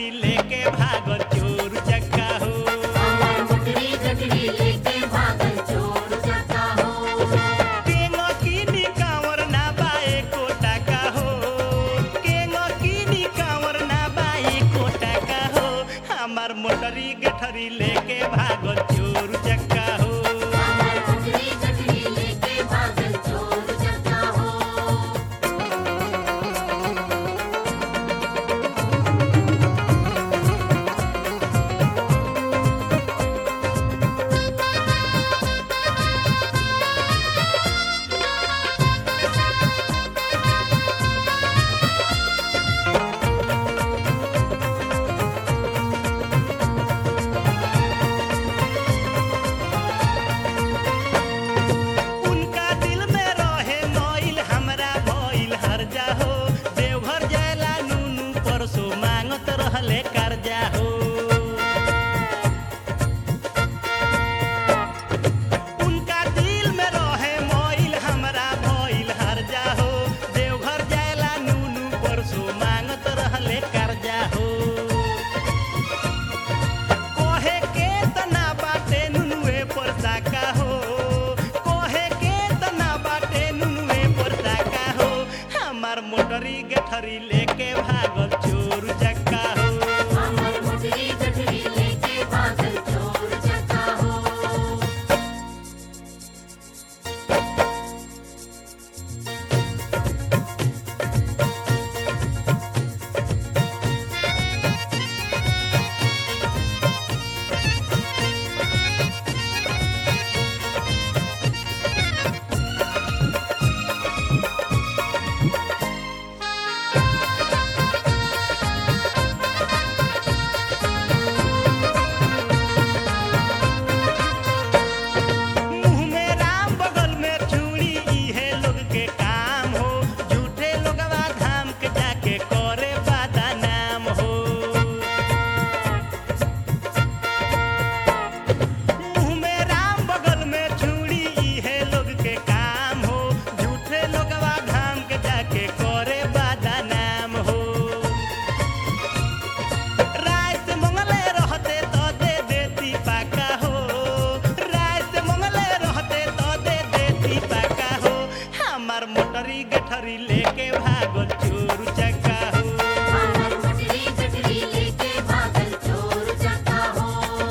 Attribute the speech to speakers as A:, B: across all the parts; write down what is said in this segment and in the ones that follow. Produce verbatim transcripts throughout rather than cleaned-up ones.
A: गठरी लेके भागल चोर चक्का हो।
B: हमर मोटरी गठरी लेके भागल चोर चक्का हो।
A: केंगो कीनी कांवर ना बाए को टाका हो। केंगो कीनी कांवर ना बाए को टाका हो। हमार मोटरी गठरी लेके भागल चोर चक्का हो।
B: हमर मोटरी गठरी लेके भागल चोर चक्का हो।
A: उनका दिल में रहे मोइल हमरा भइल हर जा हो। देवघर जायला नूनू परसो मांगत रहले कर्जा हो। उनका दिल में रहे मोइल हमरा भइल हर जा हो। देवघर जायला नूनू परसो मांगत रहले कर्जा हो। कोहे के तना बाटे नुनुए पर साका हो। कोहे के तना बाटे नुनुए पर साका हो। हमार मोटरी गठरी लेके भागल चोर चक्का हो।
B: हमर मोटरी गठरी लेके भागल चोर चक्का हो।
A: मुँह में राम बगल में चूड़ी इहे लोग के काम हो। झूठे लोगवा धाम के जाके करे बदनाम हो। मुँह में राम बगल में चूड़ी इहे लोग के काम हो। झूठे लोगवा धाम के जाके करे बदनाम हो। राय से मंगले रहते तो दे देती पाका हो। राय से मंगले रहते तो दे देती पाका हो। हमार मोटरी गठरी लेके भागल चोर चक्का हो।
B: हमर मोटरी गठरी लेके भागल चोर चक्का हो।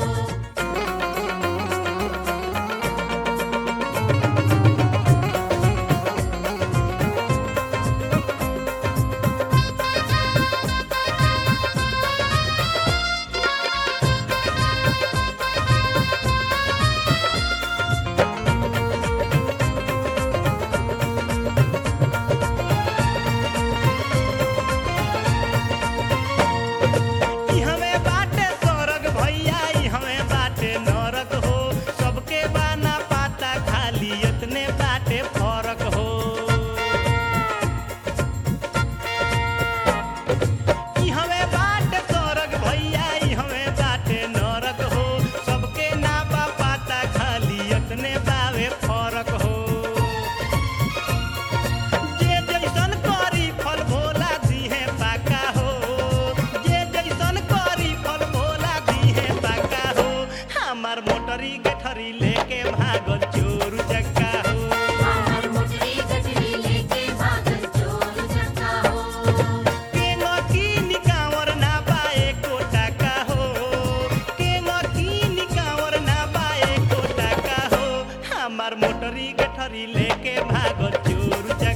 A: ई हमें बाटे स्वर्ग भैया ई हमें बाटे नरक हो। सबके बाना पाता खाली इतने बाटे फरक हो। ई हमें बाटे स्वर्ग भैया ई हमें बाटे नरक हो। सबके ना बा पाता खाली इतने बावे फरक हो। जे जैसन करी फल भोला दिहे पाका हो। जे जैसन करी फल भोला दिहे पाका हो। हमार मोटरी गठरी लेके भागल चोर चक्का हो।
B: हमर मोटरी गठरी लेके भागल चोर चक्का हो।
A: केंगो कीनी कांवर ना बाए को टाका हो। केंगो कीनी कांवर ना बाए को टाका हो। हमार मोटरी गठरी लेके भागल चोर चक्का